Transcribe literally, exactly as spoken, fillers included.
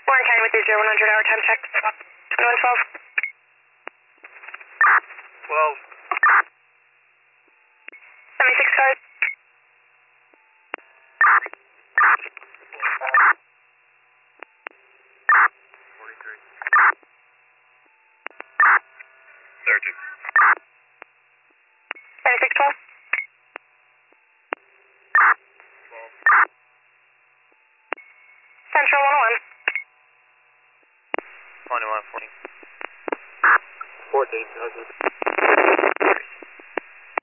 Warren County with your zero one hundred hour time check. twenty-one twelve. twelve. seventy-six cars. forty-three. Sergeant. seventy-six twelve. twelve. Central one oh one. twenty-one forty. fourteen, Sergeant.